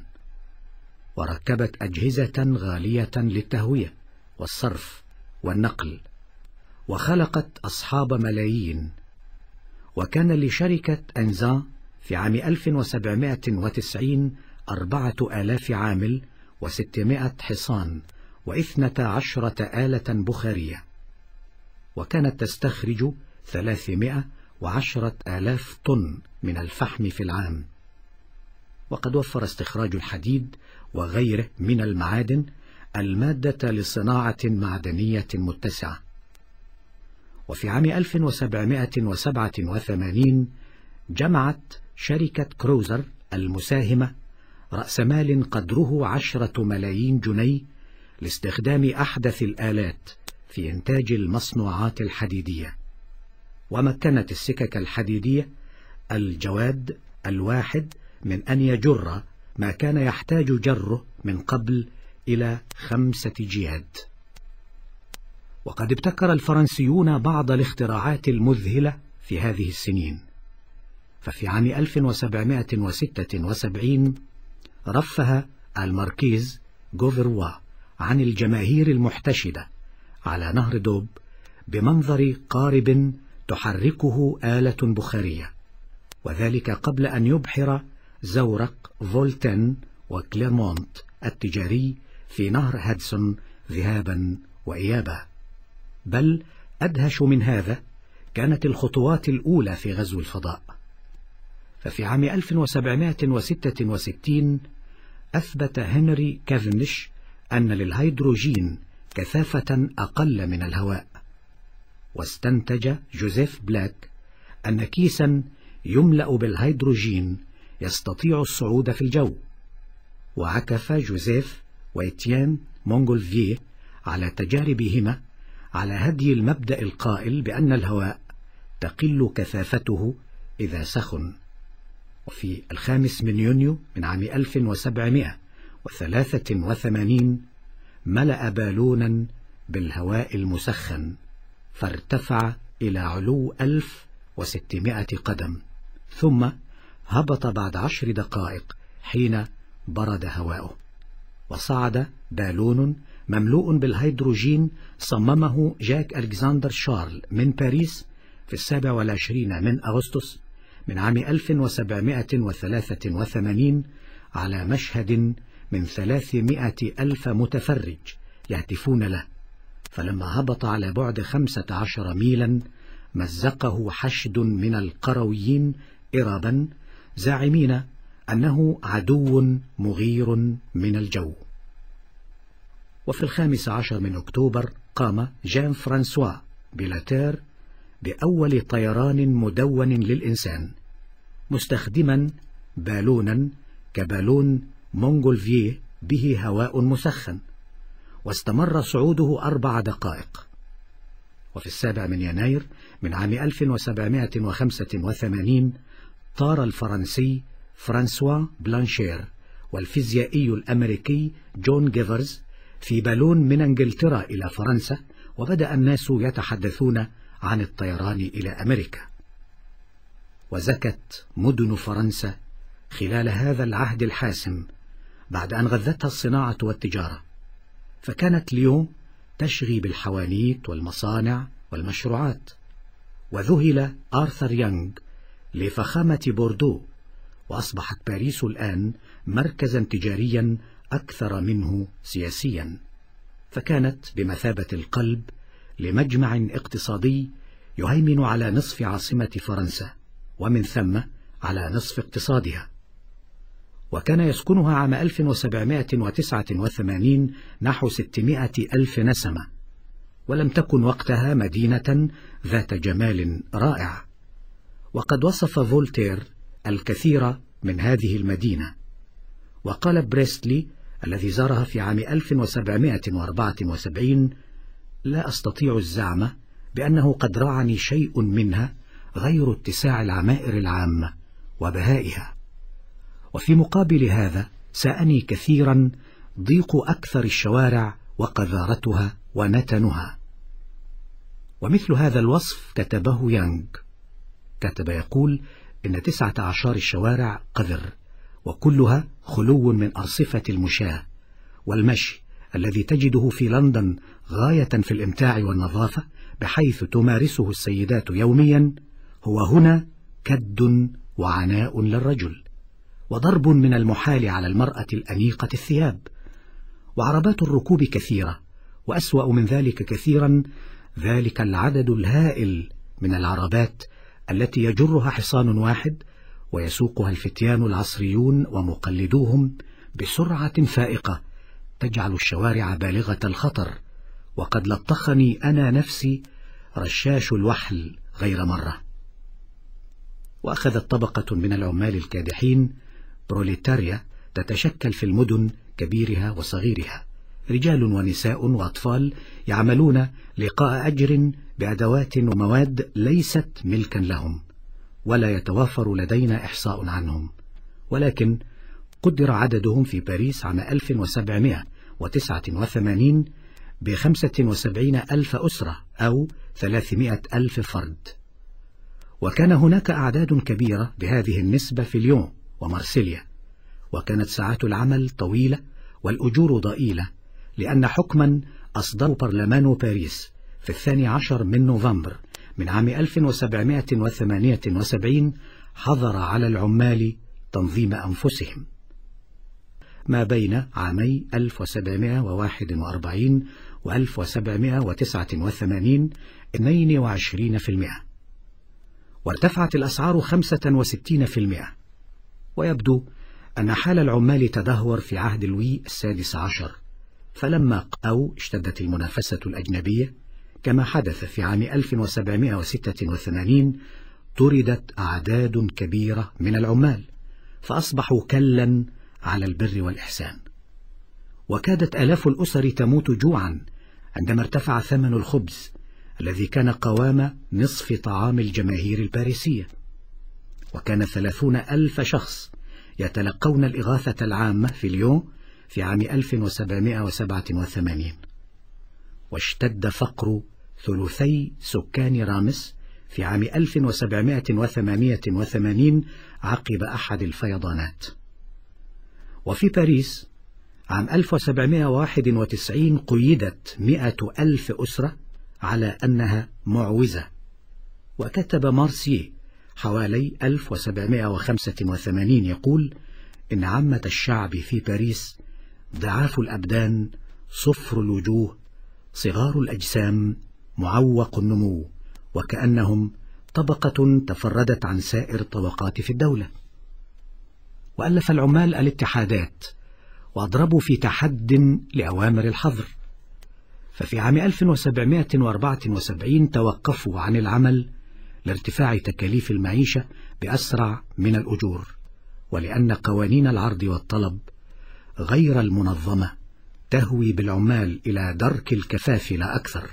وركبت أجهزة غالية للتهوية والصرف والنقل، وخلقت أصحاب ملايين. وكان لشركة أنزان في عام ألف وسبعمائة وتسعين أربعة آلاف عامل وستمائة حصان واثنة عشرة آلة بخارية، وكانت تستخرج ثلاثمائة وعشرة آلاف طن من الفحم في العام. وقد وفر استخراج الحديد وغيره من المعادن المادة لصناعة معدنية متسعة. وفي عام ألف وسبعمائة وسبعة وثمانين جمعت شركة كروزر المساهمة رأس مال قدره عشرة ملايين جنيه لاستخدام أحدث الآلات في إنتاج المصنوعات الحديدية. ومكنت السكك الحديدية الجواد الواحد من أن يجر ما كان يحتاج جره من قبل إلى خمسة جياد. وقد ابتكر الفرنسيون بعض الاختراعات المذهلة في هذه السنين. ففي عام ألف وسبعمائة وستة وسبعين رفه الماركيز غوفروا عن الجماهير المحتشدة على نهر دوب بمنظر قارب تحركه آلة بخارية، وذلك قبل أن يبحر زورق فولتين وكليرمونت التجاري في نهر هادسون ذهابا وإيابا. بل أدهش من هذا كانت الخطوات الأولى في غزو الفضاء. ففي عام ألف وسبعمائة وستة وستين أثبت هنري كافنديش أن للهيدروجين كثافة أقل من الهواء، واستنتج جوزيف بلاك أن كيسا يملأ بالهيدروجين يستطيع الصعود في الجو. وعكف جوزيف وإتيان مونغولفيه على تجاربهما على هدي المبدأ القائل بأن الهواء تقل كثافته إذا سخن. وفي الخامس من يونيو من عام ألف وسبعمائة وثلاثة وثمانين ملأ بالونا بالهواء المسخن فارتفع إلى علو ألف وستمائة قدم، ثم هبط بعد عشر دقائق حين برد هواؤه، وصعد بالون مملوء بالهيدروجين صممه جاك ألكسندر شارل من باريس في السابع والعشرين من أغسطس من عام ألف وسبعمائة وثلاثة وثمانين على مشهد من ثلاثمائة ألف متفرج يهتفون له، فلما هبط على بعد خمسة عشر ميلا مزقه حشد من القرويين إرابا زاعمين أنه عدو مغير من الجو. وفي الخامس عشر من أكتوبر قام جان فرانسوا بيلاتير بأول طيران مدون للإنسان، مستخدما بالونا كبالون مونغولفيه به هواء مسخن، واستمر صعوده أربع دقائق. وفي السابع من يناير من عام ألف وسبعمائة وخمسة وثمانين طار الفرنسي فرانسوا بلانشير والفيزيائي الأمريكي جون جيفرز في بالون من انجلترا إلى فرنسا، وبدأ الناس يتحدثون عن الطيران إلى أمريكا. وزكت مدن فرنسا خلال هذا العهد الحاسم بعد أن غذتها الصناعة والتجارة، فكانت ليون تشغي بالحوانيت والمصانع والمشروعات، وذهل آرثر يانغ لفخامة بوردو، وأصبحت باريس الآن مركزا تجاريا أكثر منه سياسيا، فكانت بمثابة القلب لمجمع اقتصادي يهيمن على نصف عاصمة فرنسا، ومن ثم على نصف اقتصادها. وكان يسكنها عام ألف وسبعمائة وتسعة وثمانين نحو ستمائة ألف نسمة، ولم تكن وقتها مدينة ذات جمال رائع. وقد وصف فولتير الكثير من هذه المدينة، وقال بريستلي الذي زارها في عام ألف وسبعمائة وأربعة وسبعين: لا أستطيع الزعم بأنه قد رعني شيء منها غير اتساع العمائر العامة وبهائها، وفي مقابل هذا ساءني كثيرا ضيق أكثر الشوارع وقذارتها ونتنها. ومثل هذا الوصف كتبه يانغ، كتب يقول إن تسعة عشر الشوارع قذر، وكلها خلو من أرصفة المشاة، والمشي الذي تجده في لندن غاية في الإمتاع والنظافة بحيث تمارسه السيدات يوميا، هو هنا كد وعناء للرجل، وضرب من المحال على المرأة الأنيقة الثياب. وعربات الركوب كثيرة، وأسوأ من ذلك كثيرا ذلك العدد الهائل من العربات التي يجرها حصان واحد ويسوقها الفتيان العصريون ومقلدوهم بسرعة فائقة تجعل الشوارع بالغة الخطر. وقد لطخني أنا نفسي رشاش الوحل غير مرة. وأخذت طبقة من العمال الكادحين بروليتاريا تتشكل في المدن كبيرها وصغيرها، رجال ونساء وأطفال يعملون لقاء أجر بأدوات ومواد ليست ملكا لهم، ولا يتوافر لدينا إحصاء عنهم، ولكن قدر عددهم في باريس عام ألف وسبعمائة وتسعة وثمانين بخمسة وسبعين ألف أسرة أو ثلاثمائة ألف فرد. وكان هناك أعداد كبيرة بهذه النسبة في ليون ومارسيليا، وكانت ساعات العمل طويلة والأجور ضئيلة، لأن حكما أصدر برلمان باريس في الثاني عشر من نوفمبر من عام ألف وسبعمائة وثمانية وسبعين حظر على العمال تنظيم أنفسهم. ما بين عامي ألف وسبعمائة وواحد وأربعين و ألف وسبعمائة وتسعة وثمانين اثنين وعشرين بالمئة، وارتفعت الأسعار خمسة وستين بالمئة. ويبدو أن حال العمال تدهور في عهد لوي السادس عشر، فلما أو اشتدت المنافسة الأجنبية كما حدث في عام ألف وسبعمائة وستة وثمانين، طردت أعداد كبيرة من العمال، فأصبحوا كلا على البر والإحسان. وكادت آلاف الأسر تموت جوعا عندما ارتفع ثمن الخبز الذي كان قوام نصف طعام الجماهير الباريسية. وكان ثلاثون ألف شخص يتلقون الإغاثة العامة في ليون في عام ألف وسبعمائة وسبعة وثمانين. واشتد فقر ثلثي سكان رامس في عام ألف وسبعمائة وثمانية وثمانين عقب أحد الفيضانات. وفي باريس عام ألف وسبعمائة وواحد وتسعين قيدت مئة ألف أسرة على أنها معوزة، وكتب مارسيه حوالي ألف وسبعمائة وخمسة وثمانين يقول: إن عامة الشعب في باريس ضعاف الأبدان، صفر الوجوه، صغار الأجسام، معوق النمو، وكأنهم طبقة تفردت عن سائر الطبقات في الدولة. وألف العمال الاتحادات وأضربوا في تحد لأوامر الحظر، ففي عام ألف وسبعمائة وأربعة وسبعين توقفوا عن العمل لارتفاع تكاليف المعيشة بأسرع من الأجور، ولأن قوانين العرض والطلب غير المنظمة تهوي بالعمال إلى درك الكفاف لا أكثر.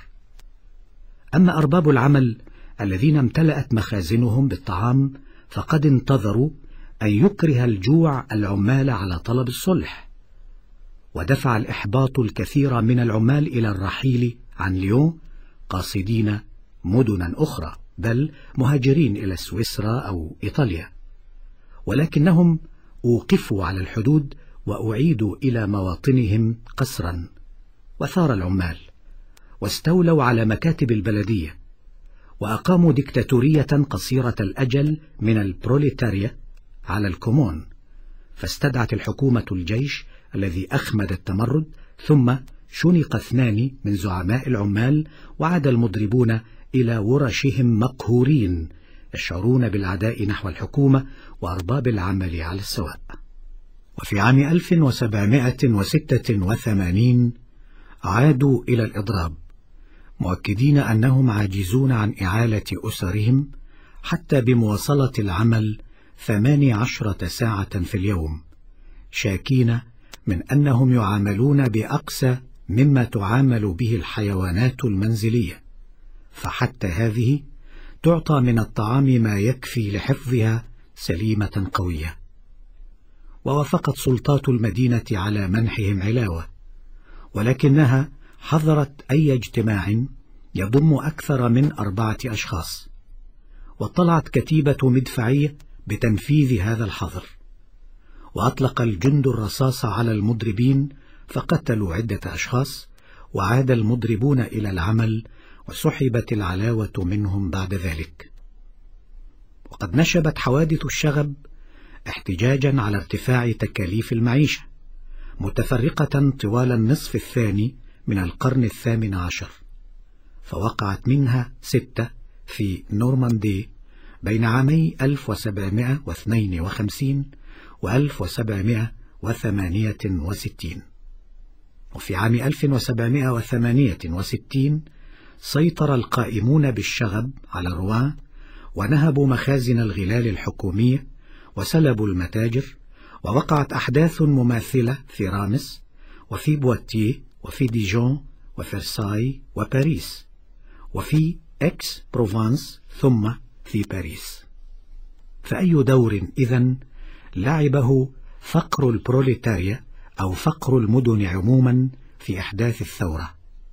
أما أرباب العمل الذين امتلأت مخازنهم بالطعام فقد انتظروا أن يكره الجوع العمال على طلب الصلح، ودفع الإحباط الكثير من العمال إلى الرحيل عن ليون قاصدين مدنا أخرى، بل مهاجرين إلى سويسرا أو إيطاليا، ولكنهم أوقفوا على الحدود وأعيدوا إلى مواطنهم قسرا. وثار العمال واستولوا على مكاتب البلدية، وأقاموا ديكتاتورية قصيرة الأجل من البروليتاريا على الكومون، فاستدعت الحكومة الجيش الذي أخمد التمرد، ثم شنق اثنان من زعماء العمال، وعاد المضربون إلى ورشهم مقهورين يشعرون بالعداء نحو الحكومة وأرباب العمل على السواء. وفي عام ألف وسبعمائة وستة وثمانين عادوا إلى الإضراب، مؤكدين أنهم عاجزون عن إعالة أسرهم حتى بمواصلة العمل ثماني عشرة ساعة في اليوم، شاكين من أنهم يعاملون بأقسى مما تعامل به الحيوانات المنزلية، فحتى هذه تعطى من الطعام ما يكفي لحفظها سليمة قوية. ووافقت سلطات المدينة على منحهم علاوة، ولكنها حظرت أي اجتماع يضم أكثر من أربعة أشخاص، واطلعت كتيبة مدفعية بتنفيذ هذا الحظر، وأطلق الجند الرصاص على المضربين فقتلوا عدة أشخاص، وعاد المضربون إلى العمل وسحبت العلاوة منهم بعد ذلك. وقد نشبت حوادث الشغب احتجاجا على ارتفاع تكاليف المعيشة، متفرقة طوال النصف الثاني من القرن الثامن عشر، فوقعت منها ستة في نورماندي بين عامي ألف وسبعمائة واثنين وخمسين و ألف وسبعمائة وثمانية وستين. وفي عام ألف وسبعمائة وثمانية وستين سيطر القائمون بالشغب على روان، ونهبوا مخازن الغلال الحكومية وسلبوا المتاجر، ووقعت أحداث مماثلة في رامس وفي بواتيه وفي ديجون وفرساي وباريس، وفي إكس بروفانس، ثم في باريس. فأي دور إذن لعبه فقر البروليتاريا أو فقر المدن عموما في أحداث الثورة؟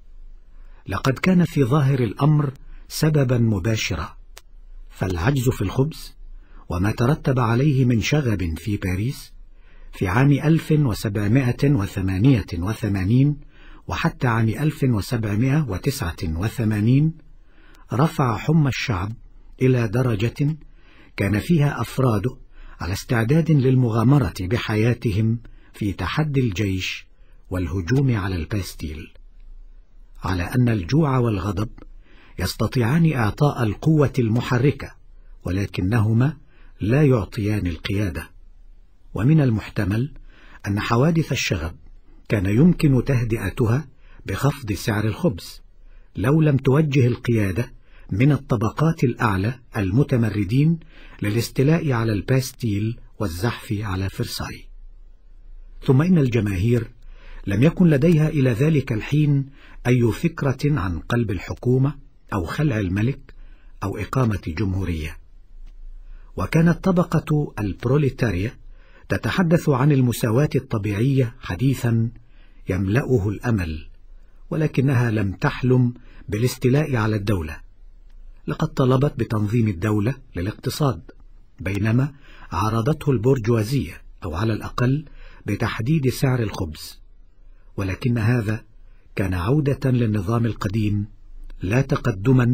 لقد كان في ظاهر الأمر سببا مباشرا، فالعجز في الخبز وما ترتب عليه من شغب في باريس في عام ألف وسبعمائة وثمانية وثمانين وحتى عام ألف وسبعمائة وتسعة وثمانين رفع حمى الشعب إلى درجة كان فيها أفراده على استعداد للمغامرة بحياتهم في تحدي الجيش والهجوم على الباستيل، على أن الجوع والغضب يستطيعان إعطاء القوة المحركة، ولكنهما لا يعطيان القيادة. ومن المحتمل أن حوادث الشغب كان يمكن تهدئتها بخفض سعر الخبز، لو لم توجه القيادة من الطبقات الأعلى المتمردين للاستيلاء على الباستيل والزحف على فرساي. ثم إن الجماهير لم يكن لديها إلى ذلك الحين أي فكرة عن قلب الحكومة أو خلع الملك أو إقامة جمهورية، وكانت طبقة البروليتاريا تتحدث عن المساواة الطبيعية حديثا يملأه الأمل، ولكنها لم تحلم بالاستيلاء على الدولة. لقد طلبت بتنظيم الدولة للاقتصاد، بينما عارضته البرجوازية، أو على الأقل بتحديد سعر الخبز، ولكن هذا كان عودة للنظام القديم لا تقدما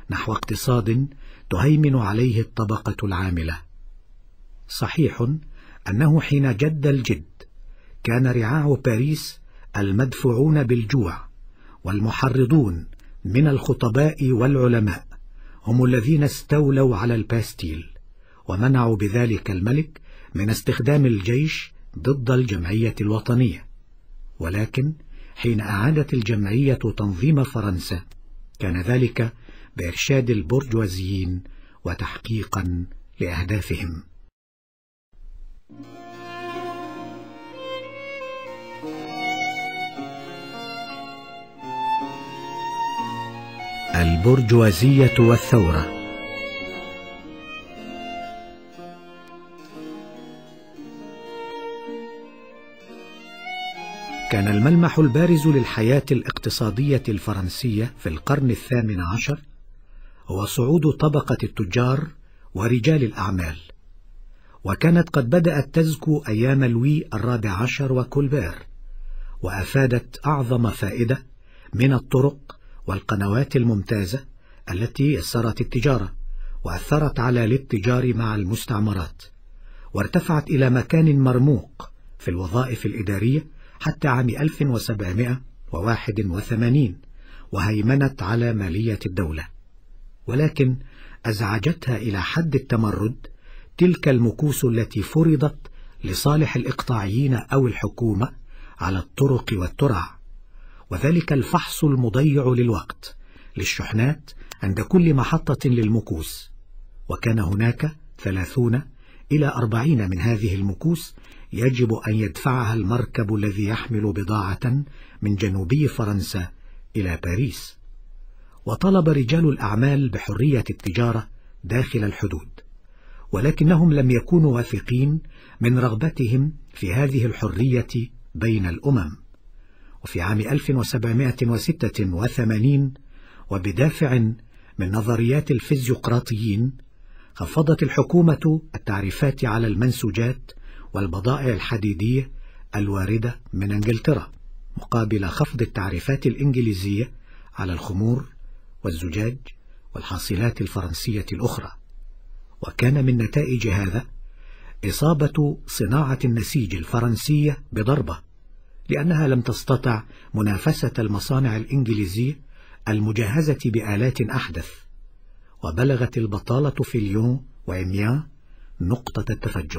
نحو اقتصاد تهيمن عليه الطبقة العاملة. صحيح أنه حين جد الجد كان رعاع باريس المدفوعون بالجوع والمحرضون من الخطباء والعلماء هم الذين استولوا على الباستيل، ومنعوا بذلك الملك من استخدام الجيش ضد الجمعية الوطنية. ولكن حين أعادت الجمعية تنظيم فرنسا كان ذلك بإرشاد البرجوازيين وتحقيقا لأهدافهم. البرجوازية والثورة. كان الملمح البارز للحياة الاقتصادية الفرنسية في القرن الثامن عشر هو صعود طبقة التجار ورجال الأعمال، وكانت قد بدأت تزكو أيام لوي الرابع عشر وكولبير، وأفادت أعظم فائدة من الطرق والقنوات الممتازة التي يسرت التجارة وأثرت على الاتجار مع المستعمرات، وارتفعت إلى مكان مرموق في الوظائف الإدارية حتى عام ألف وسبعمائة وواحد وثمانين، وهيمنت على مالية الدولة. ولكن أزعجتها إلى حد التمرد تلك المكوس التي فرضت لصالح الإقطاعيين أو الحكومة على الطرق والترع، وذلك الفحص المضيع للوقت للشحنات عند كل محطة للمكوس، وكان هناك ثلاثون إلى أربعين من هذه المكوس يجب أن يدفعها المركب الذي يحمل بضاعة من جنوبي فرنسا إلى باريس. وطلب رجال الأعمال بحرية التجارة داخل الحدود، ولكنهم لم يكونوا واثقين من رغبتهم في هذه الحرية بين الأمم. وفي عام ألف وسبعمائة وستة وثمانين، وبدافع من نظريات الفيزيقراطيين، خفضت الحكومة التعريفات على المنسوجات والبضائع الحديدية الواردة من انجلترا، مقابل خفض التعريفات الإنجليزية على الخمور والزجاج والحاصلات الفرنسية الأخرى. وكان من نتائج هذا إصابة صناعة النسيج الفرنسية بضربة، لأنها لم تستطع منافسة المصانع الإنجليزية المجهزة بآلات أحدث، وبلغت البطالة في ليون وإميان نقطة التفجر.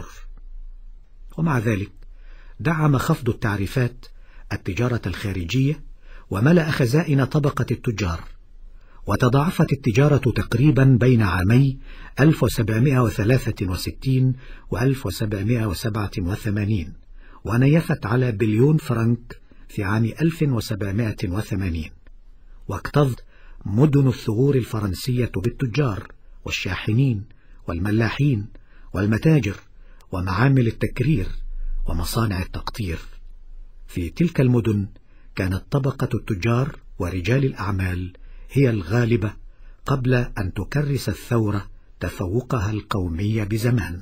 ومع ذلك دعم خفض التعريفات التجارة الخارجية وملأ خزائن طبقة التجار، وتضاعفت التجارة تقريبا بين عامي ألف وسبعمائة وثلاثة وستين و ألف وسبعمائة وسبعة وثمانين، ونيفت على بليون فرنك في عام ألف وسبعمائة وثمانين. واكتظت مدن الثغور الفرنسية بالتجار والشاحنين والملاحين والمتاجر ومعامل التكرير ومصانع التقطير. في تلك المدن كانت طبقة التجار ورجال الأعمال هي الغالبة قبل أن تكرس الثورة تفوقها القومي بزمان.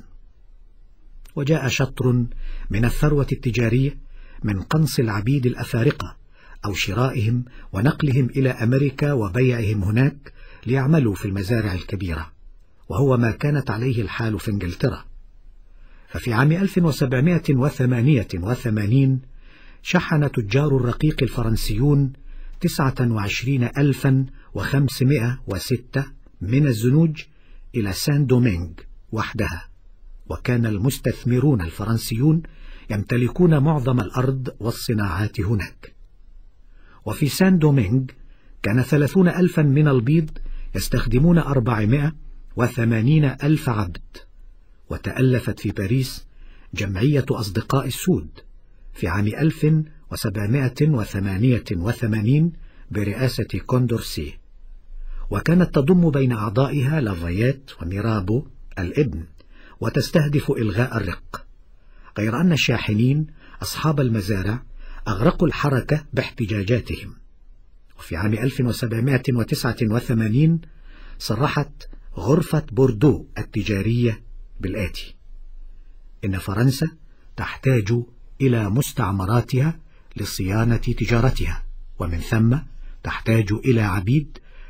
وجاء شطر من الثروة التجارية من قنص العبيد الأفارقة أو شرائهم ونقلهم إلى أمريكا وبيعهم هناك ليعملوا في المزارع الكبيرة، وهو ما كانت عليه الحال في انجلترا. ففي عام ألف وسبعمائة وثمانية وثمانين شحن تجار الرقيق الفرنسيون تسعة وعشرين ألفا وخمسمائة وستة من الزنوج إلى سان دومينغ وحدها، وكان المستثمرون الفرنسيون يمتلكون معظم الأرض والصناعات هناك. وفي سان دومينغ كان ثلاثون ألفا من البيض يستخدمون أربعمائة وثمانين ألف عبد. وتألفت في باريس جمعية أصدقاء السود في عام ألف وسبعمائة وثمانية وثمانين برئاسة كوندورسي، وكانت تضم بين أعضائها لافايات وميرابو الابن، وتستهدف إلغاء الرق، غير أن الشاحنين أصحاب المزارع أغرقوا الحركة باحتجاجاتهم. وفي عام ألف وسبعمائة وتسعة وثمانين صرحت غرفة بوردو التجارية بالآتي: إن فرنسا تحتاج إلى مستعمراتها لصيانة تجارتها، ومن ثم تحتاج إلى عبيد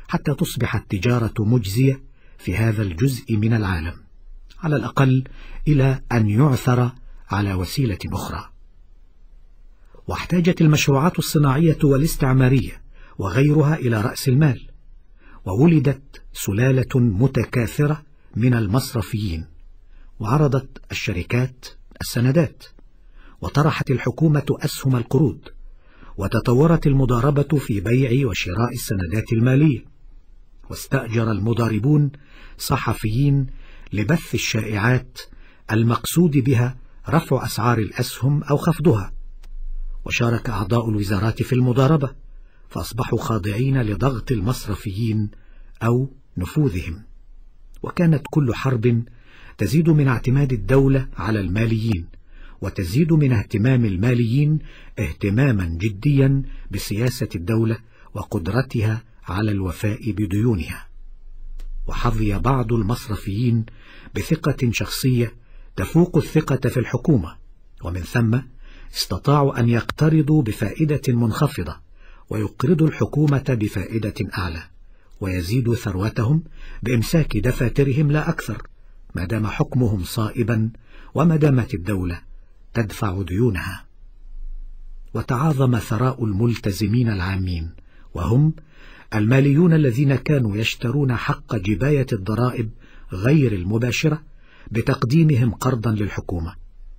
حتى تصبح التجارة مجزية في هذا الجزء من العالم، على الأقل إلى أن يعثر على وسيلة أخرى. واحتاجت المشروعات الصناعية والاستعمارية وغيرها إلى رأس المال، وولدت سلالة متكاثرة من المصرفيين، وعرضت الشركات السندات، وطرحت الحكومة أسهم القروض، وتطورت المضاربة في بيع وشراء السندات المالية، واستأجر المضاربون صحفيين لبث الشائعات المقصود بها رفع أسعار الأسهم أو خفضها، وشارك أعضاء الوزارات في المضاربة، فأصبحوا خاضعين لضغط المصرفيين أو نفوذهم. وكانت كل حرب تزيد من اعتماد الدولة على الماليين، وتزيد من اهتمام الماليين اهتماما جديا بسياسة الدولة وقدرتها على الوفاء بديونها. وحظي بعض المصرفيين بثقة شخصية تفوق الثقة في الحكومة، ومن ثم استطاعوا أن يقترضوا بفائدة منخفضة ويقرضوا الحكومة بفائدة أعلى، ويزيدوا ثروتهم بإمساك دفاترهم لا أكثر، ما دام حكمهم صائبا وما دامت الدولة تدفع ديونها. وتعاظم ثراء الملتزمين العامين، وهم الماليون الذين كانوا يشترون حق جباية الضرائب غير المباشرة بتقديمهم قرضا للحكومة.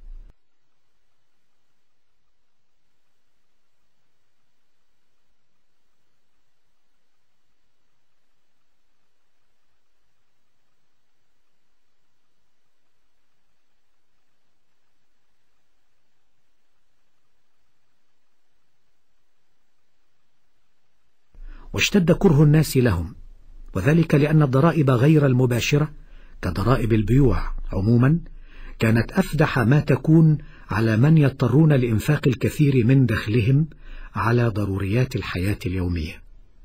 واشتد كره الناس لهم، وذلك لأن الضرائب غير المباشرة كضرائب البيوع عموما كانت أفدح ما تكون على من يضطرون لإنفاق الكثير من دخلهم على ضروريات الحياة اليومية.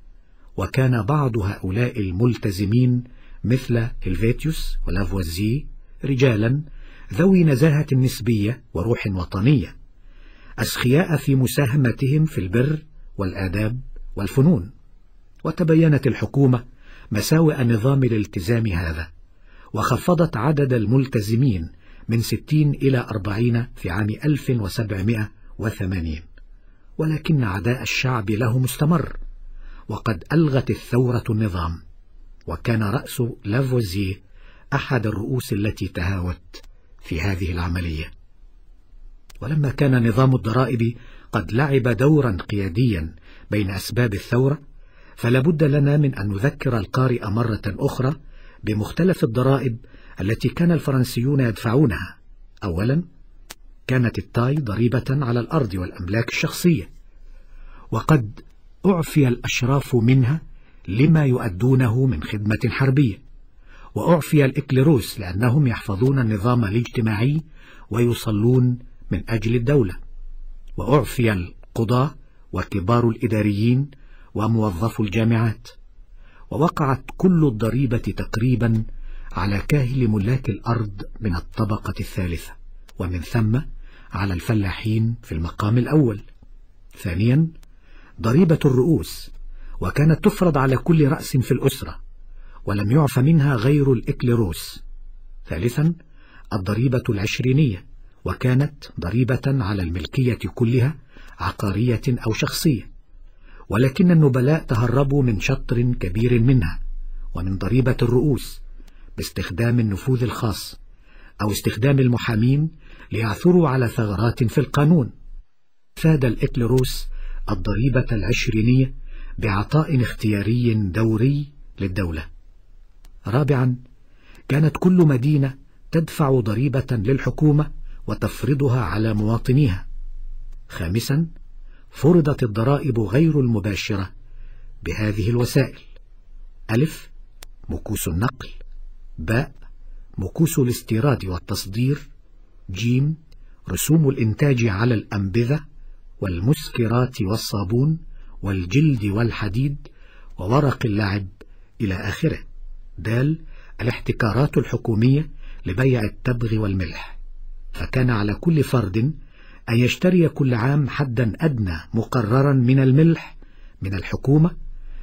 وكان بعض هؤلاء الملتزمين مثل هيلفيتيوس ولافوازيه رجالا ذوي نزاهة نسبية وروح وطنية، أسخياء في مساهمتهم في البر والآداب والفنون. وتبينت الحكومة مساوئ نظام الالتزام هذا، وخفضت عدد الملتزمين من ستين إلى أربعين في عام ألف وسبعمائة وثمانين، ولكن عداء الشعب له مستمر، وقد ألغت الثورة النظام. وكان رأس لافوازيه أحد الرؤوس التي تهاوت في هذه العملية. ولما كان نظام الضرائب قد لعب دورا قياديا بين أسباب الثورة، فلا بد لنا من أن نذكر القارئ مرة أخرى بمختلف الضرائب التي كان الفرنسيون يدفعونها. أولا، كانت التاي ضريبة على الأرض والأملاك الشخصية، وقد أعفي الأشراف منها لما يؤدونه من خدمة حربية، وأعفي الإكليروس لأنهم يحفظون النظام الاجتماعي ويصلون من أجل الدولة، وأعفي القضاة وكبار الإداريين وموظفو الجامعات. ووقعت كل الضريبة تقريبا على كاهل ملاك الأرض من الطبقة الثالثة، ومن ثم على الفلاحين في المقام الأول. ثانيا، ضريبة الرؤوس، وكانت تفرض على كل رأس في الأسرة، ولم يعف منها غير الإكليروس. ثالثا، الضريبة العشرينية، وكانت ضريبة على الملكية كلها عقارية أو شخصية، ولكن النبلاء تهربوا من شطر كبير منها ومن ضريبة الرؤوس باستخدام النفوذ الخاص أو استخدام المحامين ليعثروا على ثغرات في القانون. فاد الإكليروس الضريبة العشرينية بعطاء اختياري دوري للدولة. رابعا، كانت كل مدينة تدفع ضريبة للحكومة وتفرضها على مواطنيها. خامسا، فرضت الضرائب غير المباشرة بهذه الوسائل: ألف، مكوس النقل، باء، مكوس الاستيراد والتصدير، جيم، رسوم الإنتاج على الأنبذة والمسكرات والصابون والجلد والحديد وورق اللعب إلى آخره، دال، الاحتكارات الحكومية لبيع التبغ والملح. فكان على كل فرد أن يشتري كل عام حدا أدنى مقررا من الملح من الحكومة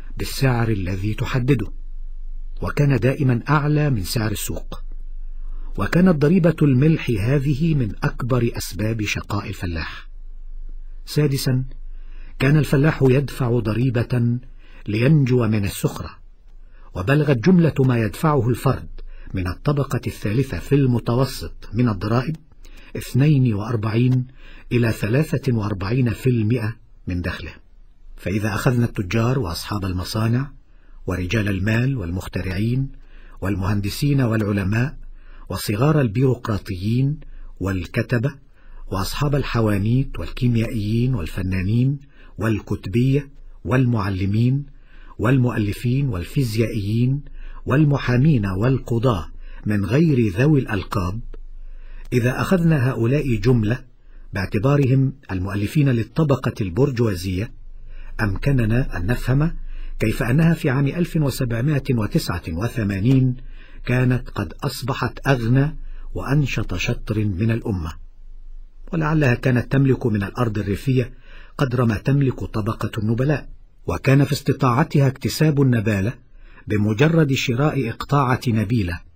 بالسعر الذي تحدده، وكان دائما أعلى من سعر السوق. وكانت ضريبة الملح هذه من أكبر أسباب شقاء الفلاح. سادسا، كان الفلاح يدفع ضريبة لينجو من السخرة، وبلغت جملة ما يدفعه الفرد من الطبقة الثالثة في المتوسط من الضرائب اثنين وأربعين إلى ثلاثة وأربعين في المئة من دخله. فإذا أخذنا التجار وأصحاب المصانع ورجال المال والمخترعين والمهندسين والعلماء وصغار البيروقراطيين والكتبة وأصحاب الحوانيت والكيميائيين والفنانين والكتبية والمعلمين والمؤلفين والفيزيائيين والمحامين والقضاة من غير ذوي الألقاب، إذا أخذنا هؤلاء جملة باعتبارهم المؤلفين للطبقة البرجوازية، أمكننا أن نفهم كيف أنها في عام ألف وسبعمائة وتسعة وثمانين كانت قد أصبحت أغنى وأنشط شطر من الأمة، ولعلها كانت تملك من الأرض الريفية قدر ما تملك طبقة النبلاء، وكان في استطاعتها اكتساب النبالة بمجرد شراء إقطاعة نبيلة